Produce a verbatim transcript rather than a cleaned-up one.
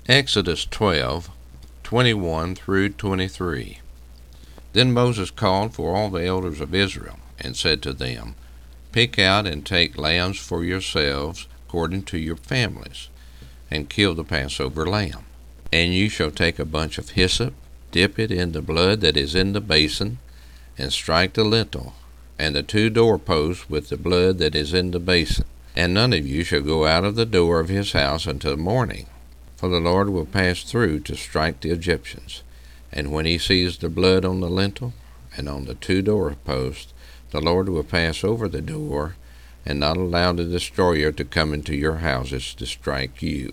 Exodus twelve, twenty-one through twenty-three. Then Moses called for all the elders of Israel, and said to them, Pick out and take lambs for yourselves according to your families, and kill the Passover lamb. And you shall take a bunch of hyssop, dip it in the blood that is in the basin, and strike the lintel and the two doorposts with the blood that is in the basin. And none of you shall go out of the door of his house until morning, for the Lord will pass through to strike the Egyptians. And when he sees the blood on the lintel and on the two doorposts, the Lord will pass over the door, and not allow the destroyer to come into your houses to strike you.